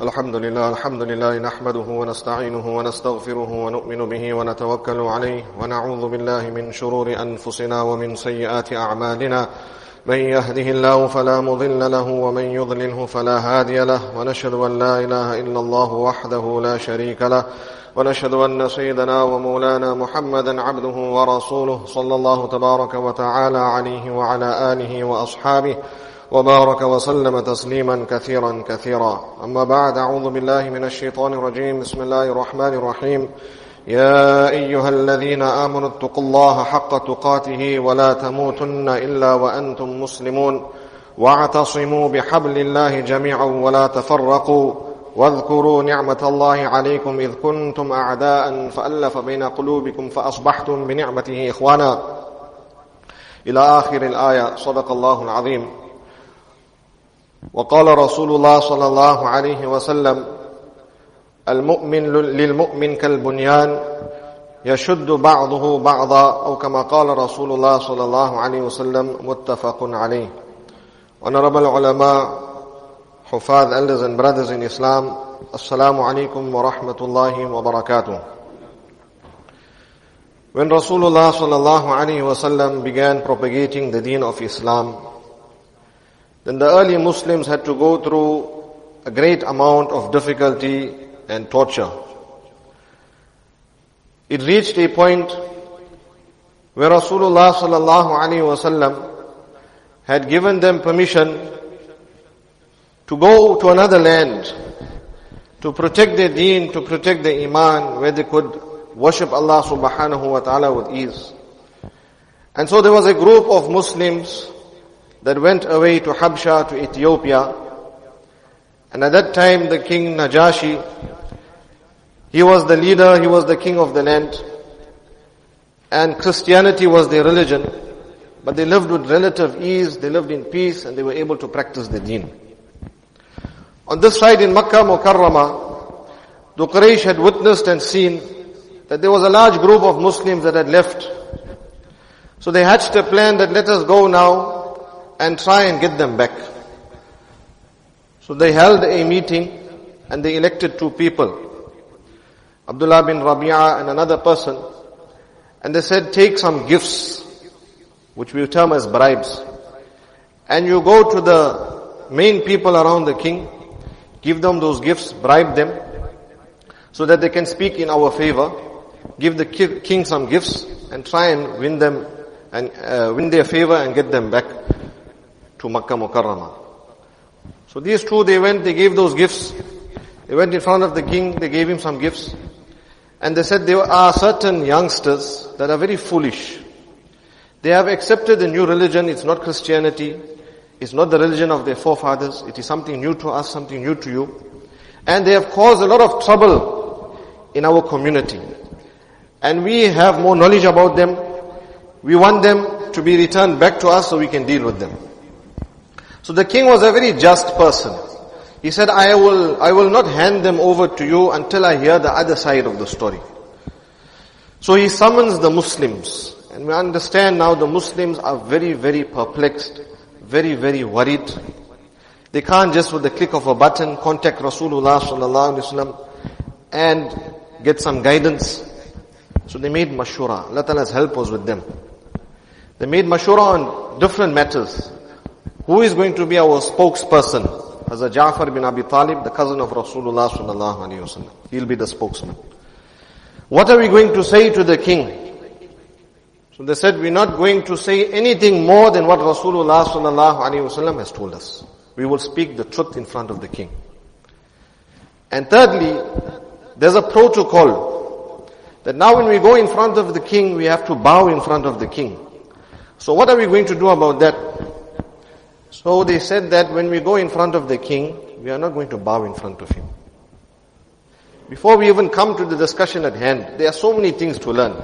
الحمد لله نحمده ونستعينه ونستغفره ونؤمن به ونتوكل عليه ونعوذ بالله من شرور أنفسنا ومن سيئات أعمالنا من يهده الله فلا مضل له ومن يضلله فلا هادي له ونشهد أن لا إله إلا الله وحده لا شريك له ونشهد أن سيدنا ومولانا محمدا عبده ورسوله صلى الله تبارك وتعالى عليه وعلى آله وأصحابه وبارك وسلم تسليما كثيرا كثيرا. أما بعد، أعوذ بالله من الشيطان الرجيم. بسم الله الرحمن الرحيم. يا أيها الذين آمنوا اتقوا الله حق تقاته ولا تموتن إلا وأنتم مسلمون واعتصموا بحبل الله جميعا ولا تفرقوا واذكروا نعمة الله عليكم إذ كنتم أعداء فألف بين قلوبكم فأصبحتم بنعمته إخوانا إلى آخر الآية. صدق الله العظيم. وقال رسول الله صلى الله عليه وسلم: المؤمن للمؤمن كالبنيان يشد بعضه بعضا، أو كما قال رسول الله صلى الله عليه وسلم. متفق عليه. Honorable ulama, Hufaz, elders and brothers in Islam, Assalamu alaikum wa rahmatullahi wa barakatuh. When Rasulullah sallallahu alaihi wasallam began propagating the deen of Islam, then the early Muslims had to go through a great amount of difficulty and torture. It reached a point where Rasulullah sallallahu alaihi wasallam had given them permission to go to another land, to protect their deen, to protect their iman, where they could worship Allah subhanahu wa ta'ala with ease. And so there was a group of Muslims that went away to Habsha, to Ethiopia. And at that time the king Najashi, he was the leader, he was the king of the land. And Christianity was their religion. But they lived with relative ease, they lived in peace, and they were able to practice the deen. On this side in Makkah Mukarramah, the Quraysh had witnessed and seen that there was a large group of Muslims that had left. So they hatched a plan that let us go now and try and get them back. So they held a meeting and they elected two people, Abdullah bin Rabi'a and another person. And they said, take some gifts, which we term as bribes. And you go to the main people around the king, give them those gifts, bribe them, so that they can speak in our favor. Give the king some gifts and try and win them and win their favor and get them back to Makkah Mukarramah. So these two, they went, they gave those gifts. They went in front of the king, they gave him some gifts. And they said there are certain youngsters that are very foolish. They have accepted a new religion. It's not Christianity. It's not the religion of their forefathers. It is something new to us, something new to you. And they have caused a lot of trouble in our community. And we have more knowledge about them. We want them to be returned back to us so we can deal with them. So the king was a very just person. He said, I will not hand them over to you until I hear the other side of the story. So he summons the Muslims. And we understand now the Muslims are very, very perplexed, very, very worried. They can't just with the click of a button contact Rasulullah sallallahu alaihi wasallam and get some guidance. So they made mashura. Allah Ta'ala's help was with them. They made mashura on different matters. Who is going to be our spokesperson? Hazrat Ja'far bin Abi Talib, the cousin of Rasulullah sallallahu alaihi wasallam. He'll be the spokesman. What are we going to say to the king? So they said, we're not going to say anything more than what Rasulullah sallallahu alaihi wasallam has told us. We will speak the truth in front of the king. And thirdly, there's a protocol that now when we go in front of the king, we have to bow in front of the king. So what are we going to do about that? So they said that when we go in front of the king, we are not going to bow in front of him. Before we even come to the discussion at hand, there are so many things to learn.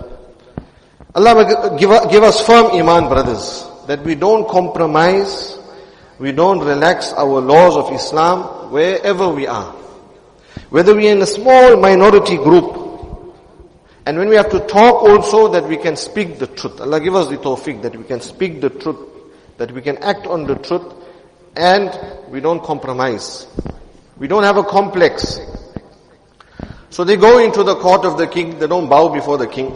Allah give us firm iman, brothers, that we don't compromise, we don't relax our laws of Islam wherever we are. Whether we are in a small minority group, and when we have to talk also, that we can speak the truth. Allah give us the tawfiq that we can speak the truth, that we can act on the truth, and we don't compromise. We don't have a complex. So they go into the court of the king. They don't bow before the king.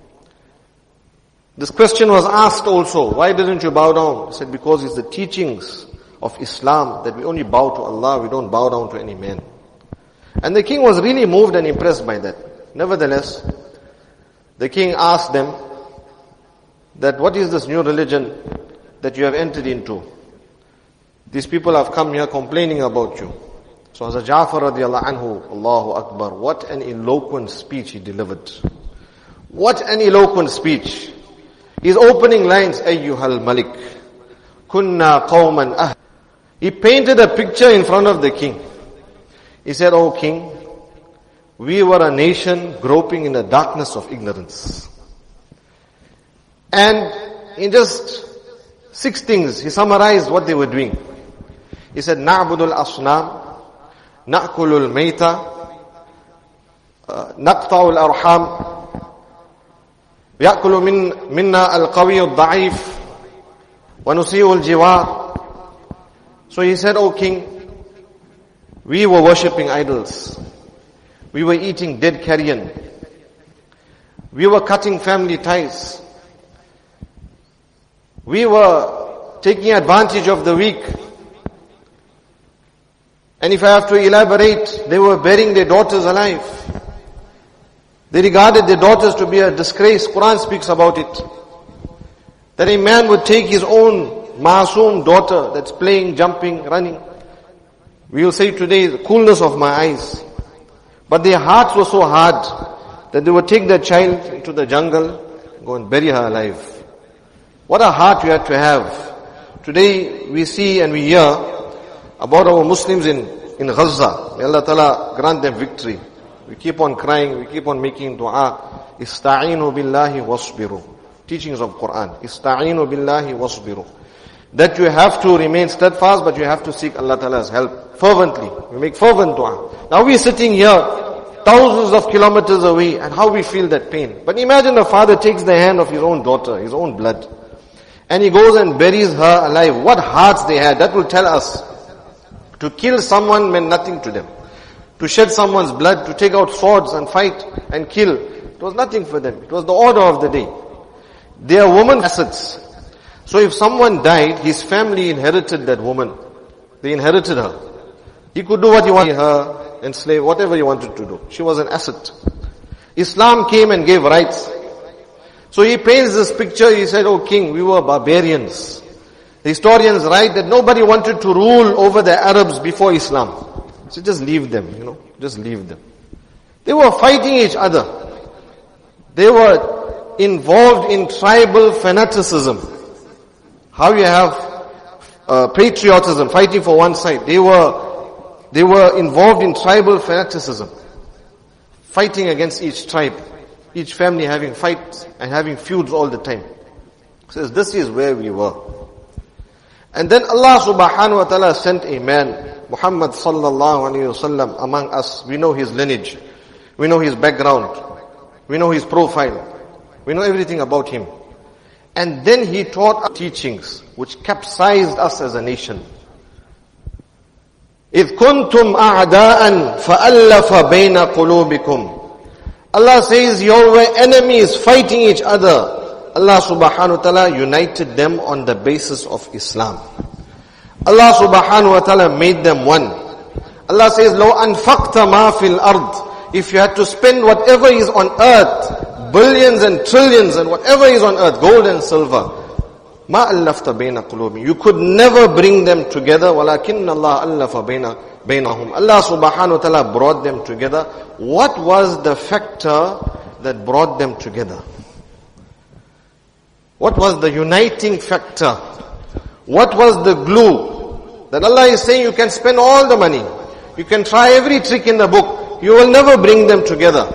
This question was asked also. Why didn't you bow down? He said, because it's the teachings of Islam that we only bow to Allah. We don't bow down to any man. And the king was really moved and impressed by that. Nevertheless, the king asked them that what is this new religion that you have entered into? These people have come here complaining about you. So Hazrat Ja'far radiallahu anhu, Allahu Akbar, what an eloquent speech he delivered. What an eloquent speech. His opening lines, Ayyuhal Malik, Kunna qawman He painted a picture in front of the king. He said, O king, we were a nation groping in the darkness of ignorance. And in just 6 things, he summarized what they were doing. He said, Na'budul asnam, Na'kulul mayta, Naqta'ul arham, يأكل منا القوي الضعيف ونسيء الجوار. So he said, O king, we were worshipping idols. We were eating dead carrion. We were cutting family ties. We were taking advantage of the weak. And if I have to elaborate, they were burying their daughters alive. They regarded their daughters to be a disgrace. Quran speaks about it. That a man would take his own masoom daughter that's playing, jumping, running. We will say today, the coolness of my eyes. But their hearts were so hard that they would take their child into the jungle and go and bury her alive. What a heart you had to have. Today we see and we hear about our Muslims in Gaza. May Allah Ta'ala grant them victory. We keep on crying, we keep on making dua. Ista'inu billahi wasbiru. Teachings of Quran. Ista'inu billahi wasbiru. That you have to remain steadfast, but you have to seek Allah Ta'ala's help fervently. We make fervent dua. Now we're sitting here, thousands of kilometers away, and how we feel that pain. But imagine a father takes the hand of his own daughter, his own blood, and he goes and buries her alive. What hearts they had. That will tell us. To kill someone meant nothing to them. To shed someone's blood, to take out swords and fight and kill, it was nothing for them. It was the order of the day. They are women's assets. So if someone died, his family inherited that woman. They inherited her. He could do what he wanted, her, enslave, whatever he wanted to do. She was an asset. Islam came and gave rights. So he paints this picture, he said, O king, we were barbarians. The historians write that nobody wanted to rule over the Arabs before Islam. So just leave them, just leave them. They were fighting each other. They were involved in tribal fanaticism. How you have patriotism, fighting for one side. They were involved in tribal fanaticism. Fighting against each tribe. Each family having fights and having feuds all the time. Says this is where we were. And then Allah subhanahu wa ta'ala sent a man, Muhammad sallallahu alayhi wasallam, among us. We know his lineage. We know his background. We know his profile. We know everything about him. And then he taught us teachings which capsized us as a nation. إِذْ كُنْتُمْ أَعْدَاءً فَأَلَّفَ بَيْنَ قُلُوبِكُمْ. Allah says you were enemies fighting each other. Allah subhanahu wa ta'ala united them on the basis of Islam. Allah subhanahu wa ta'ala made them one. Allah says, لَوْ أَنْفَقْتَ مَا فِي الْأَرْضِ. If you had to spend whatever is on earth, billions and trillions and whatever is on earth, gold and silver, مَا أَلَّفْتَ بَيْنَ قُلُوبِهِمْ. You could never bring them together. وَلَكِنَّ اللَّهَ أَلَّفَ بَيْنَهُمْ. Allah subhanahu wa ta'ala brought them together. What was the factor that brought them together? What was the uniting factor? What was the glue? That Allah is saying you can spend all the money. You can try every trick in the book. You will never bring them together.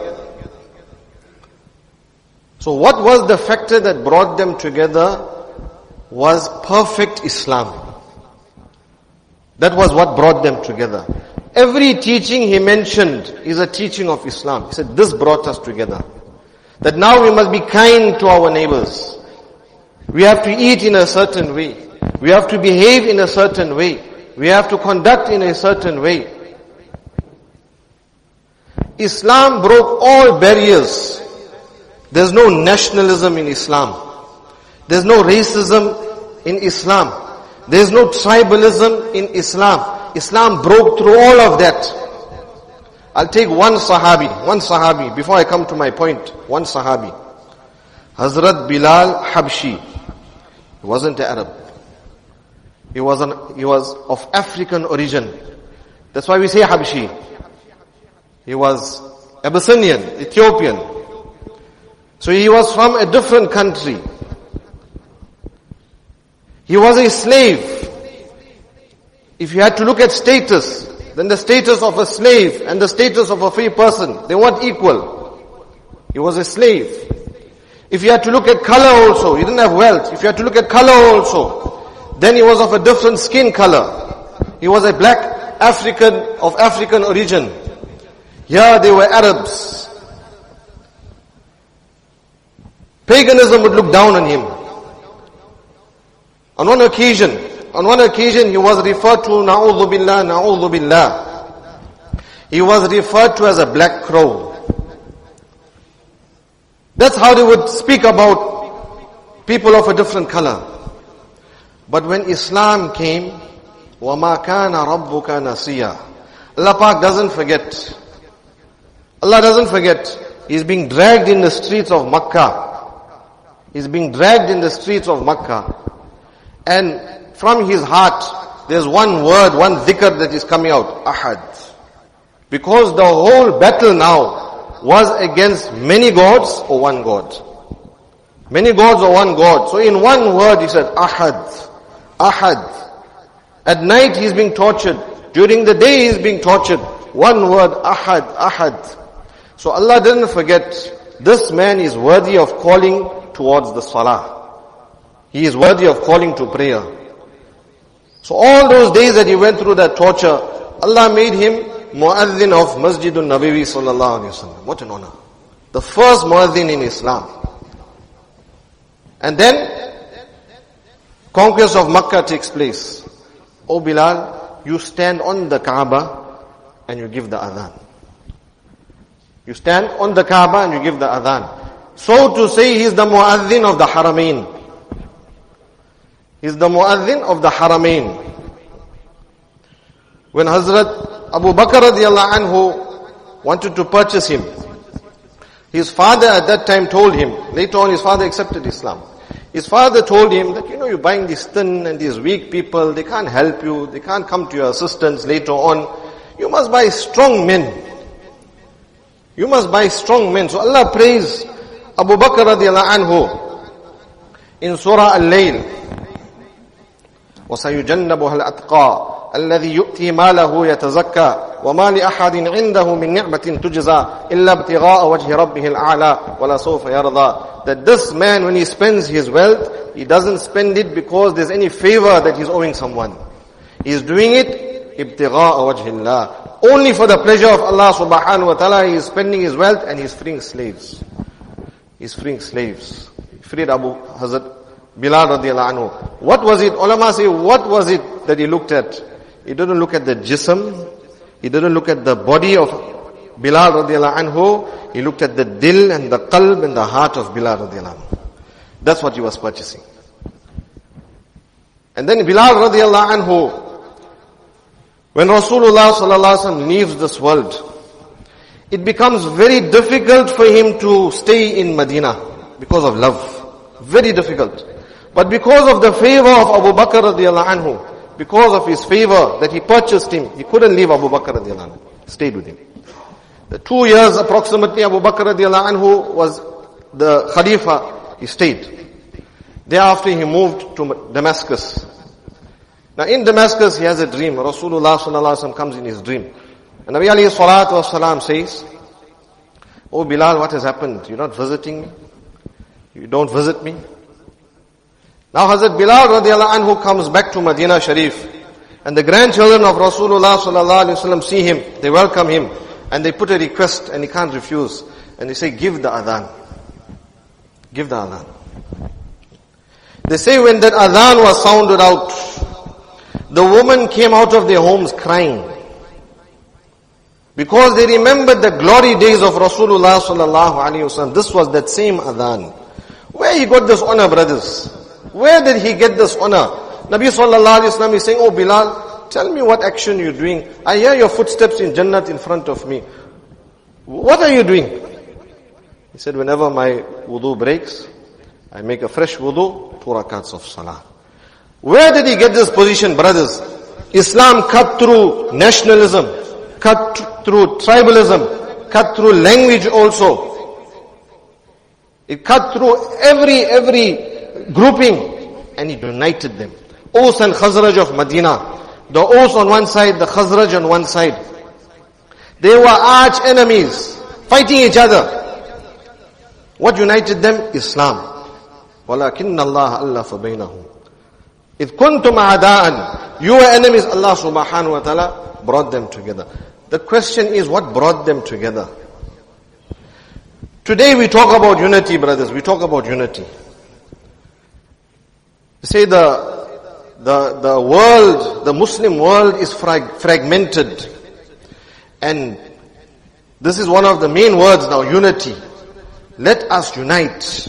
So what was the factor that brought them together? Was perfect Islam. That was what brought them together. Every teaching he mentioned is a teaching of Islam. He said this brought us together. That now we must be kind to our neighbors. We have to eat in a certain way. We have to behave in a certain way. We have to conduct in a certain way. Islam broke all barriers. There's no nationalism in Islam. There's no racism in Islam. There's no tribalism in Islam. Islam broke through all of that. I'll take one Sahabi, before I come to my point. One Sahabi. Hazrat Bilal Habshi. He wasn't an Arab. He was of African origin. That's why we say Habshi. He was Abyssinian, Ethiopian. So he was from a different country. He was a slave. If you had to look at status, then the status of a slave and the status of a free person, they weren't equal. He was a slave. If you had to look at color also, he didn't have wealth. If you had to look at color also, then he was of a different skin color. He was a black African of African origin. Here they were Arabs. Paganism would look down on him. On one occasion he was referred to, na'udhu billah. He was referred to as a black crow. That's how they would speak about people of a different color. But when Islam came, وَمَا كَانَ رَبُّكَ نَسِيًّا, Allah Pak doesn't forget. Allah doesn't forget. He's being dragged in the streets of Makkah. He's being dragged in the streets of Makkah. And from his heart, there's one word, one dhikr that is coming out. Ahad. Because the whole battle now was against many gods or one God. Many gods or one God. So in one word he said, Ahad. Ahad. At night he's being tortured. During the day he's being tortured. One word, Ahad, Ahad. So Allah didn't forget, this man is worthy of calling towards the salah. He is worthy of calling to prayer. So all those days that he went through that torture, Allah made him Mu'adhin of Masjidun Nabawi sallallahu alayhi wa sallam. What an honor. The first Mu'adhin in Islam. And then, conquest of Makkah takes place. O Bilal, you stand on the Kaaba and you give the adhan. You stand on the Kaaba and you give the adhan. So to say, he is the Mu'adhin of the Haramain. He is the Mu'adhin of the Haramain. When Hazrat Abu Bakr radiallahu anhu wanted to purchase him, his father at that time told him, later on his father accepted Islam. His father told him that, you're buying these thin and these weak people, they can't help you, they can't come to your assistance later on. You must buy strong men. You must buy strong men. So Allah praised Abu Bakr radiallahu anhu in Surah Al-Layl. وَسَيُجَنَّبُهَا الْأَتْقَى الَّذِي يُؤْتِي مَالَهُ يَتَزَكَّى وَمَا لِأَحَدٍ عِنْدَهُ مِنْ نِعْمَةٍ تُجْزَى إِلَّا ابْتِغَاءَ وَجْهِ رَبِّهِ الْأَعْلَى وَلَا سَوْفَ يَرْضَى. That this man, when he spends his wealth, he doesn't spend it because there's any favor that he's owing someone. He's doing it ابْتِغَاءَ وَجْهِ اللَّهِ. Only for the pleasure of Allah subhanahu wa ta'ala, he is spending his wealth and he's freeing slaves. He's freeing slaves. He freed Hazrat Bilal radiallahu anhu. What was it? Ulama say, what was it that he looked at? He didn't look at the jism. He didn't look at the body of Bilal radiallahu anhu. He looked at the dil and the qalb and the heart of Bilal radiallahu anhu. That's what he was purchasing. And then Bilal radiallahu anhu, when Rasulullah sallallahu alaihi wasallam leaves this world, it becomes very difficult for him to stay in Medina because of love. Very difficult. But because of the favor of Abu Bakr radiallahu anhu, because of his favor that he purchased him, he couldn't leave Abu Bakr radiallahu anhu. Stayed with him. The 2 years approximately Abu Bakr radiallahu anhu was the Khalifa, he stayed. Thereafter he moved to Damascus. Now in Damascus he has a dream. Rasulullah sallallahu alaihi wasallam comes in his dream. And Nabi alayhi salatu wasalam says, "Oh Bilal, what has happened? You're not visiting me? You don't visit me?" Now Hazrat Bilal radiallahu anhu comes back to Medina Sharif. And the grandchildren of Rasulullah sallallahu alaihi wasallam see him. They welcome him. And they put a request and he can't refuse. And they say, give the adhan. Give the adhan. They say when that adhan was sounded out, the women came out of their homes crying. Because they remembered the glory days of Rasulullah sallallahu alaihi wasallam. This was that same adhan. Where he got this honor, brothers? Where did he get this honor? Nabi sallallahu alaihi wasallam is saying, oh Bilal, tell me what action you're doing. I hear your footsteps in Jannat in front of me. What are you doing? He said, whenever my wudu breaks, I make a fresh wudu, 2 rakats of salah. Where did he get this position, brothers? Islam cut through nationalism, cut through tribalism, cut through language also. It cut through every grouping, and it united them. Aus and Khazraj of Medina. The Aus on one side, the Khazraj on one side. They were arch enemies, fighting each other. What united them? Islam. وَلَكِنَّ اللَّهَ أَلَّفَ بَيْنَهُمْ إِذْ كُنْتُمْ أَعْدَاءً. You were enemies, Allah subhanahu wa ta'ala brought them together. The question is, what brought them together? Today we talk about unity, brothers. We talk about unity. We say the world, the Muslim world is fragmented. And this is one of the main words now, unity. Let us unite.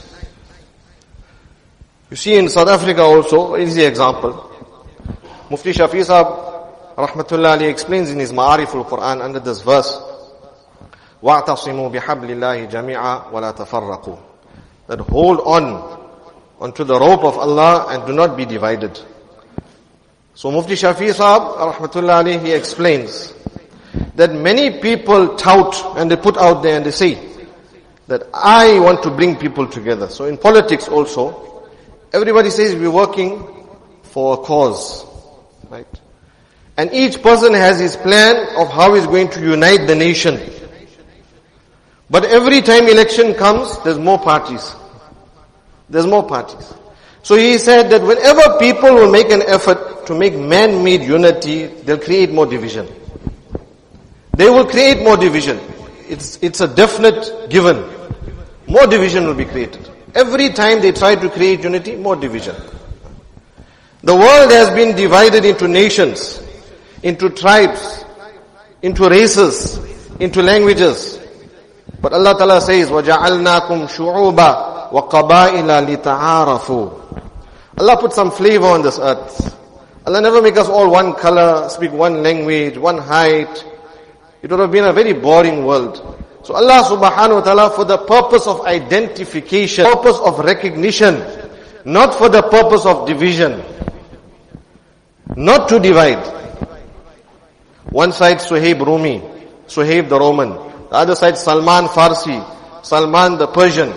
You see in South Africa also, easy example. Mufti Shafi Sahab, rahmatullah alayhi, explains in his Ma'arif al-Quran under this verse, وَاعْتَصِمُوا بِحَبْلِ اللَّهِ جَمِيعًا وَلَا تَفَرَّقُوا. That hold onto the rope of Allah and do not be divided. So Mufti Shafi Sahab, rahmatullah alayhi, he explains that many people tout and they put out there and they say that I want to bring people together. So in politics also, everybody says we're working for a cause, right? And each person has his plan of how he's going to unite the nation. But every time election comes, there's more parties. There's more parties. So he said that whenever people will make an effort to make man-made unity, they'll create more division. They will create more division. It's a definite given. More division will be created. Every time they try to create unity, more division. The world has been divided into nations, into tribes, into races, into languages. But Allah Ta'ala says, وَجَعَلْنَاكُمْ شُعُوبًا وَقَبَائِلَ لِتَعَارَفُوا. Allah put some flavor on this earth. Allah never make us all one color, speak one language, one height. It would have been a very boring world. So Allah subhanahu wa ta'ala, for the purpose of identification, purpose of recognition, not for the purpose of division, not to divide. One side Suhaib Rumi, Suhaib the Roman, the other side Salman Farsi, Salman the Persian.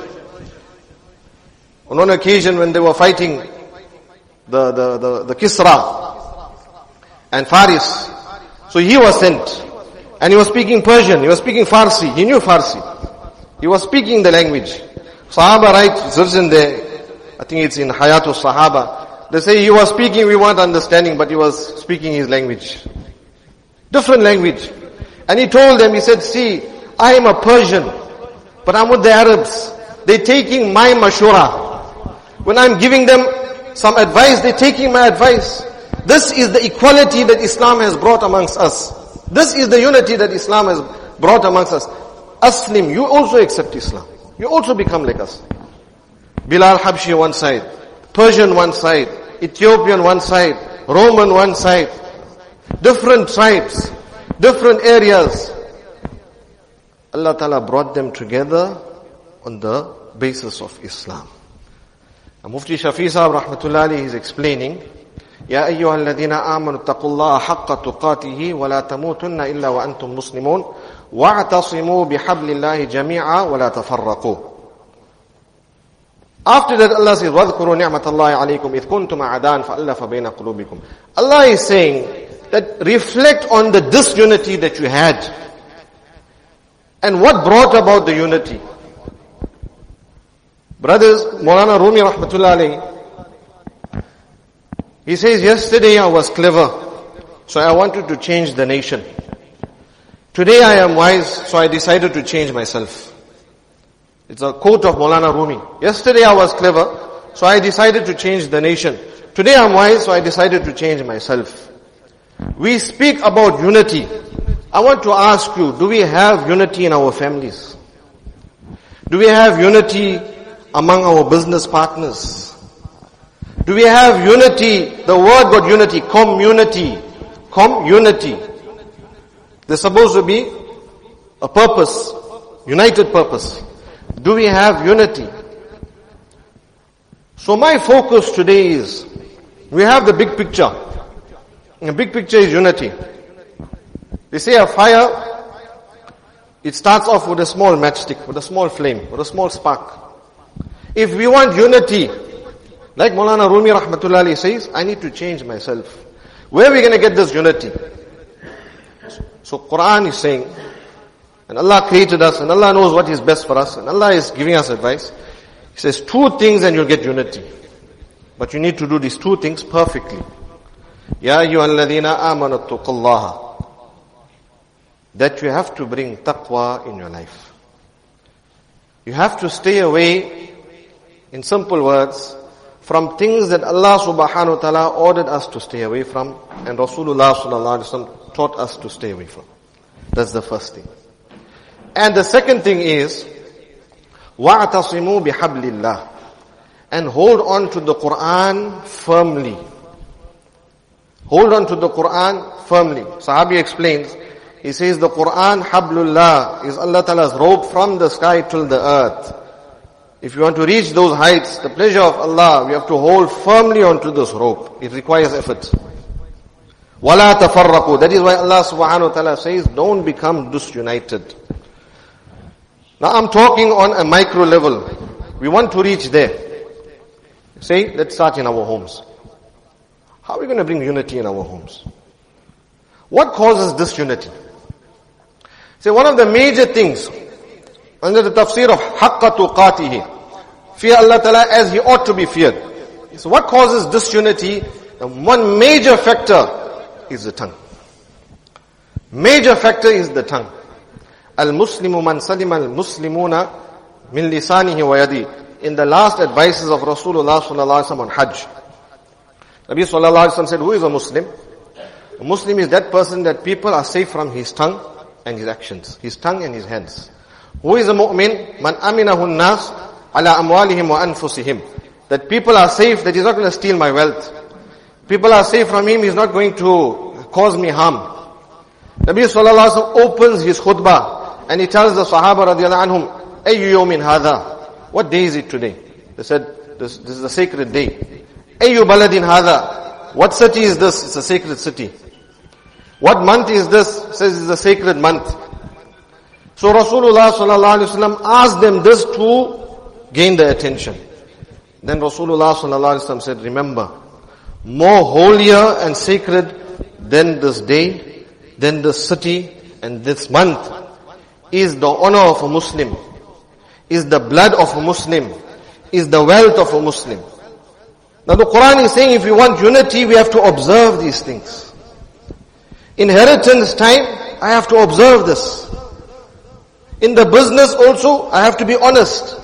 On one occasion when they were fighting the Kisra and Faris, so he was sent. And he was speaking Persian, he was speaking Farsi, he knew Farsi. He was speaking the language. Sahaba write, it's in there, I think it's in Hayatul Sahaba. They say he was speaking, we weren't understanding, but he was speaking his language. Different language. And he told them, he said, see, I am a Persian, but I'm with the Arabs. They're taking my mashura. When I'm giving them some advice, they're taking my advice. This is the equality that Islam has brought amongst us. This is the unity that Islam has brought amongst us. Aslim, you also accept Islam. You also become like us. Bilal Habshi one side, Persian one side, Ethiopian one side, Roman one side. Different tribes, different areas. Allah Ta'ala brought them together on the basis of Islam. And Mufti Shafi Sahab rahmatullahi alayhi is explaining, يا أيها الذين آمنوا اتقوا الله حق تقاته ولا تموتن إلا وأنتم مسلمون واعتصموا بحبل الله جميعا ولا تفرقوا. After that Allah says, وَاذْكُرُوا نِعْمَةَ اللَّهِ عَلَيْكُمْ إِذْ كُنْتُمْ أَعْدَاءً فَأَلَّفَ بَيْنَ قُلُوبِكُمْ. Allah is saying that reflect on the disunity that you had and what brought about the unity. Brothers, Maulana Rumi rahmatullah alayhi, he says, yesterday I was clever, so I wanted to change the nation. Today I am wise, so I decided to change myself. It's a quote of Maulana Rumi. Yesterday I was clever, so I decided to change the nation. Today I'm wise, so I decided to change myself. We speak about unity. I want to ask you, do we have unity in our families? Do we have unity among our business partners? Do we have unity? The word got unity, community. Community. There's supposed to be a purpose, united purpose. Do we have unity? So my focus today is, we have the big picture. And the big picture is unity. They say a fire, it starts off with a small matchstick, with a small flame, with a small spark. If we want unity, like Maulana Rumi Rahmatullah Alayhi says, I need to change myself. Where are we going to get this unity? So Quran is saying, and Allah created us, and Allah knows what is best for us, and Allah is giving us advice. He says, 2 things and you'll get unity. But you need to do these 2 things perfectly. Ya ayyuhalladhina amanu taqullaha. That you have to bring taqwa in your life. You have to stay away, in simple words, from things that Allah subhanahu wa ta'ala ordered us to stay away from, and Rasulullah sallallahu alaihi wasallam taught us to stay away from. That's the first thing. And the second thing is, وَاعْتَصِمُوا بِحَبْلِ اللَّهِ. And hold on to the Quran firmly. Hold on to the Quran firmly. Sahabi explains, he says the Quran, Hablullah, is Allah Ta'ala's rope from the sky till the earth. If you want to reach those heights, the pleasure of Allah, we have to hold firmly onto this rope. It requires effort. وَلَا تَفَرَّقُوا. That is why Allah Subhanahu wa Ta'ala says, don't become disunited. Now I'm talking on a micro level. We want to reach there. Say, let's start in our homes. How are we going to bring unity in our homes? What causes disunity? Say, one of the major things, under the tafsir of haqqa tuqatihi, fear Allah Ta'ala as He ought to be feared. So what causes disunity? And one major factor is the tongue. Major factor is the tongue. Al-Muslimu man salima al-Muslimuna min lisanihi wa yadi. In the last advices of Rasulullah sallallahu alaihi wasallam on Hajj, Nabi sallallahu alaihi wasallam said, who is a Muslim? A Muslim is that person that people are safe from his tongue and his actions, his tongue and his hands. Who is a mu'min? Man aminahu an-nas ala amwalihim wa anfusihim. That people are safe, that he's not going to steal my wealth. People are safe from him, he's not going to cause me harm. Nabi sallallahu alaihi wasallam opens his khutbah and he tells the Sahaba radiyallahu anhum, ayyu yawmin hadha. What day is it today? They said, this is a sacred day. Ayyu baladin hadha. What city is this? It's a sacred city. What month is this? Says it's a sacred month. So Rasulullah sallallahu alaihi wasallam asked them this to gain their attention. Then Rasulullah sallallahu alaihi wasallam said, remember, more holier and sacred than this day, than this city and this month is the honor of a Muslim, is the blood of a Muslim, is the wealth of a Muslim. Now the Quran is saying if we want unity, we have to observe these things. Inheritance time, I have to observe this. In the business also, I have to be honest.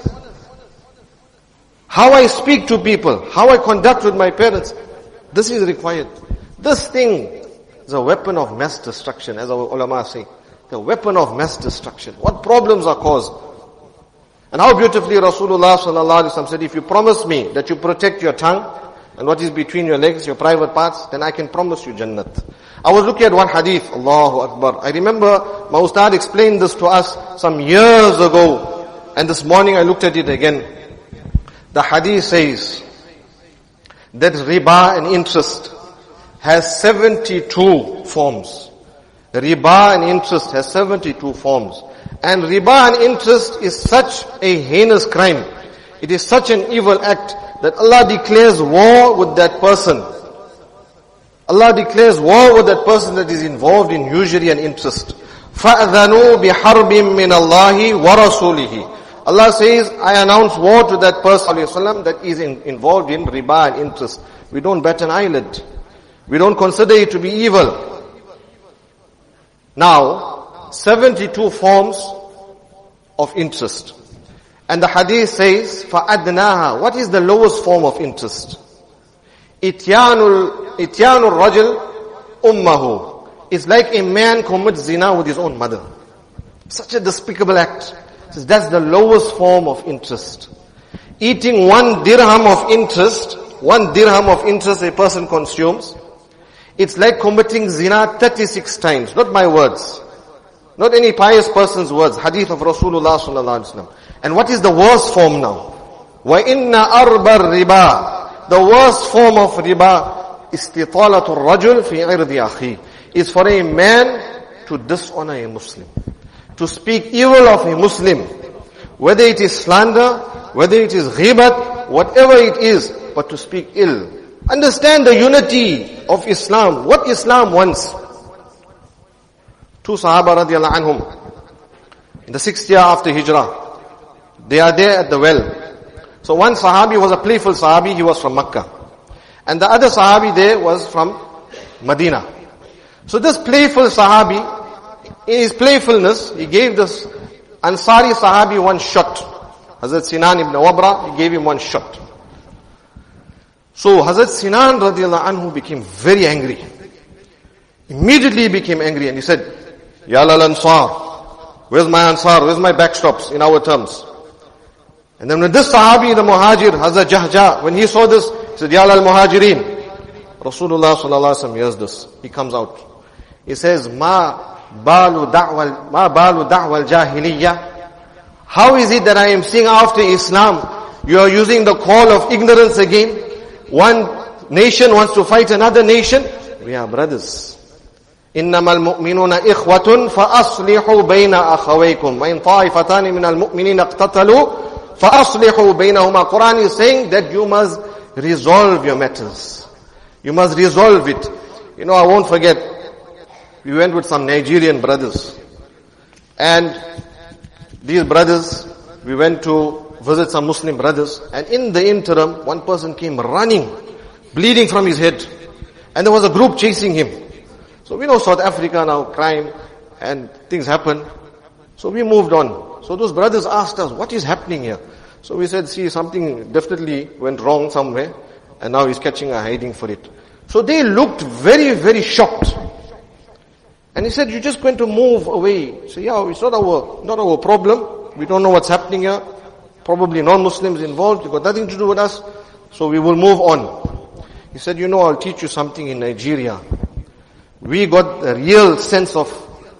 How I speak to people, how I conduct with my parents, this is required. This thing is a weapon of mass destruction, as our ulama say. The weapon of mass destruction. What problems are caused? And how beautifully Rasulullah sallallahu alaihi wasallam said, if you promise me that you protect your tongue and what is between your legs, your private parts, then I can promise you Jannat. I was looking at one hadith, Allahu Akbar. I remember my ustad explained this to us some years ago, and this morning I looked at it again. The hadith says that riba and interest has 72 forms. Riba and interest has 72 forms. And riba and interest is such a heinous crime. It is such an evil act that Allah declares war with that person. Allah declares war with that person that is involved in usury and interest. فَأَذَنُوا بِحَرْبٍ مِّنَ اللَّهِ وَرَسُولِهِ. Allah says, I announce war to that person that is involved in riba and interest. We don't bat an eyelid. We don't consider it to be evil. Now, 72 forms of interest. And the hadith says, فَأَدْنَاهَا. What is the lowest form of interest? إِتْيَانُ الرَّجُلِ أُمَّهُ. It's like a man commits zina with his own mother. Such a despicable act. Says that's the lowest form of interest. Eating 1 dirham of interest, 1 dirham of interest a person consumes, it's like committing zina 36 times. Not my words. Not any pious person's words. Hadith of Rasulullah sallallahu alaihi wasallam. And what is the worst form now? وَإِنَّ أَرْبَ الرِّبَا. The worst form of riba, استطالة الرجل في عرض أخيه, is for a man to dishonor a Muslim. To speak evil of a Muslim. Whether it is slander, whether it is ghibat, whatever it is, but to speak ill. Understand the unity of Islam. What Islam wants. 2 Sahaba radiallahu anhum, in the 6th year after Hijrah, they are there at the well. So one Sahabi was a playful Sahabi, he was from Makkah. And the other Sahabi there was from Medina. So this playful Sahabi, in his playfulness, he gave this Ansari Sahabi 1 shot. Hazrat Sinan ibn Wabra, he gave him 1 shot. So Hazrat Sinan radiallahu anhu became very angry. Immediately he became angry and he said, Ya lal Ansar, where's my Ansar, where's my backstops in our terms? And then when this Sahabi, the Muhajir, Hazrat Jahja, when he saw this, he said, Ya lal Muhajirin. Rasulullah sallallahu alaihi wasallam hears this. He comes out. He says, Ma balu da'wal jahiliyyah. How is it that I am seeing after Islam, you are using the call of ignorance again? One nation wants to fight another nation. We are brothers. إنما المؤمنون إخوة فأصلحوا بين أخويكم وإن طائفتان من المؤمنين اقتتلوا فأصلحوا بينهما. Quran is saying that you must resolve your matters. You must resolve it. You know, I won't forget, we went with some Nigerian brothers. And these brothers, we went to visit some Muslim brothers. And in the interim, one person came running, bleeding from his head. And there was a group chasing him. So we know South Africa now, crime and things happen. So we moved on. So those brothers asked us, what is happening here? So we said, see, something definitely went wrong somewhere. And now he's catching a hiding for it. So they looked very, very shocked. And he said, you're just going to move away. So yeah, it's not our problem. We don't know what's happening here. Probably non-Muslims involved. You've got nothing to do with us. So we will move on. He said, you know, I'll teach you something in Nigeria. We got a real sense of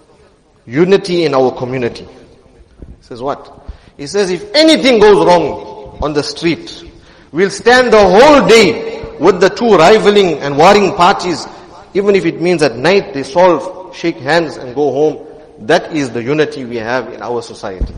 unity in our community. He says what? He says if anything goes wrong on the street, we'll stand the whole day with the two rivaling and warring parties, even if it means at night they solve, shake hands and go home. That is the unity we have in our society.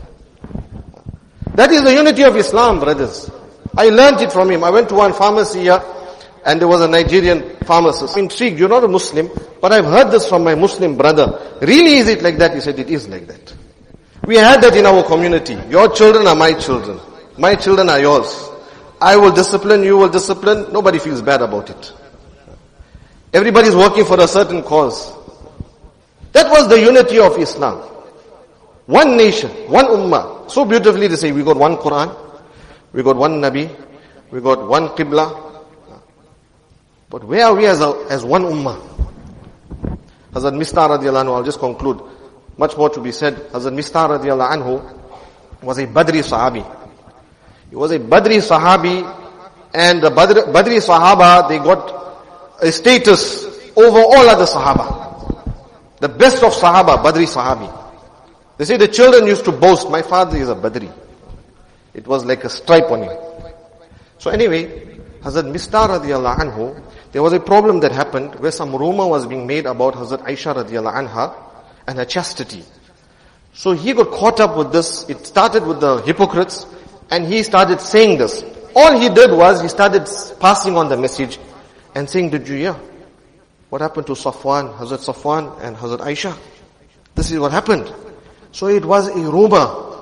That is the unity of Islam, brothers. I learned it from him. I went to one pharmacy here, and there was a Nigerian pharmacist. I'm intrigued, you're not a Muslim, but I've heard this from my Muslim brother. Really, is it like that? He said, it is like that. We had that in our community. Your children are my children. My children are yours. I will discipline, you will discipline. Nobody feels bad about it. Everybody's working for a certain cause. That was the unity of Islam. One nation, one ummah. So beautifully they say, we got one Quran, we got one Nabi, we got one Qibla. But where are we as one ummah? Hazrat Mistah radiallahu anhu, I'll just conclude. Much more to be said. Hazrat Mistah radiallahu anhu was a Badri Sahabi. He was a Badri Sahabi, and the Badri Sahaba, they got a status over all other Sahaba. The best of Sahaba, Badri Sahabi. They say the children used to boast, my father is a Badri. It was like a stripe on him. So anyway, Hazrat Mistah radiallahu anhu, there was a problem that happened where some rumor was being made about Hazrat Aisha radiallahu anha and her chastity. So he got caught up with this. It started with the hypocrites and he started saying this. All he did was he started passing on the message and saying, did you hear what happened to Safwan, Hazrat Safwan and Hazrat Aisha? This is what happened. So it was a rumor.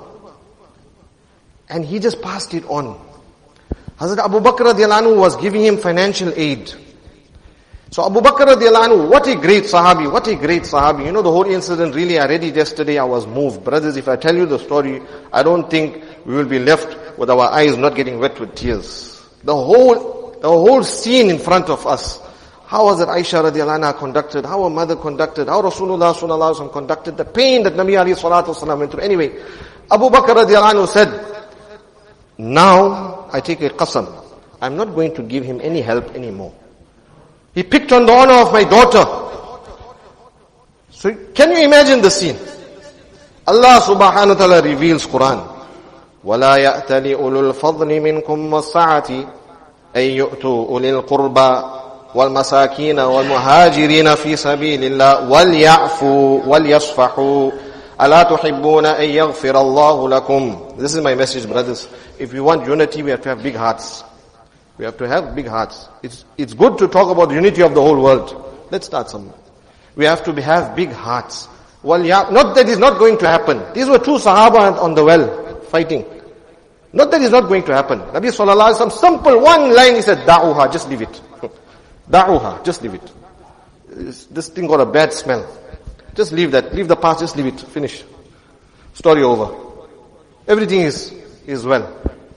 And he just passed it on. Hazrat Abu Bakr radiallahu anhu was giving him financial aid. So Abu Bakr radiallahu anhu, what a great Sahabi, what a great Sahabi. You know the whole incident, really I read it yesterday, I was moved. Brothers, if I tell you the story, I don't think we will be left with our eyes not getting wet with tears. The whole scene in front of us. How was it Aisha radiallahu anha conducted? How her mother conducted? How Rasulullah sallallahu alaihi wasallam conducted? The pain that Nabi alayhi salatu wasallam went through. Anyway, Abu Bakr radiallahu anhu said, now I take a qasam. I'm not going to give him any help anymore. He picked on the honor of my daughter. So can you imagine the scene? Allah subhanahu wa ta'ala reveals Quran. وَلَا يَأْتَلِ أُولُو الْفَضْلِ مِنْكُمْ وَالسَّعَةِ أَن يُؤْتُوا أُولِي الْقُرْبَى وَالْمَسَاكِينَ وَالْمُهَاجِرِينَ فِي سَبِيلِ اللَّهِ وَلْيَعْفُوا وَلْيَصْفَحُوا أَلَا تُحِبُّونَ أَن يَغْفِرَ اللَّهُ لَكُمْ. This is my message, brothers. If we want unity, we have to have big hearts. We have to have big hearts. It's good to talk about the unity of the whole world. Let's start somewhere. We have to have big hearts. Not that it's not going to happen. These were two Sahaba on the well, fighting. Not that it's not going to happen. Nabi sallallahu alaihi wasallam, simple one line, he said, Da'uha, just leave it. Da'uha, just leave it. This thing got a bad smell. Just leave that. Leave the past, just leave it. Finish. Story over. Everything is well.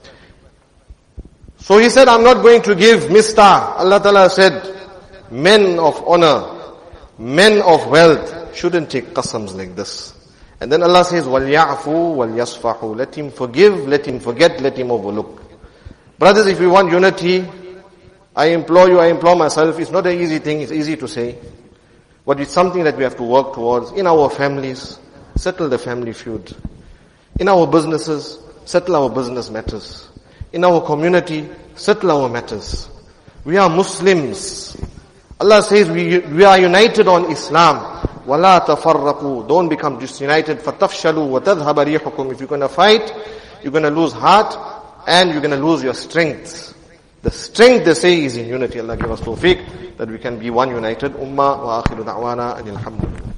So he said, I'm not going to give mistar. Allah Ta'ala said, men of honor, men of wealth shouldn't take qasams like this. And then Allah says, وَلْيَعْفُوا وَلْيَصْفَحُوا. Let him forgive, let him forget, let him overlook. Brothers, if we want unity, I implore myself, it's not an easy thing, it's easy to say. But it's something that we have to work towards. In our families, settle the family feud. In our businesses, settle our business matters. In our community, settle our matters. We are Muslims. Allah says we are united on Islam. وَلَا تَفَرَّقُوا. Don't become disunited. فَتَفْشَلُوا وَتَذْهَبَ رِيحُكُمْ. If you're going to fight, you're going to lose heart and you're going to lose your strength. The strength, they say, is in unity. Allah give us tawfiq that we can be one united ummah. Wa akhiru da'wana and alhamdulillah.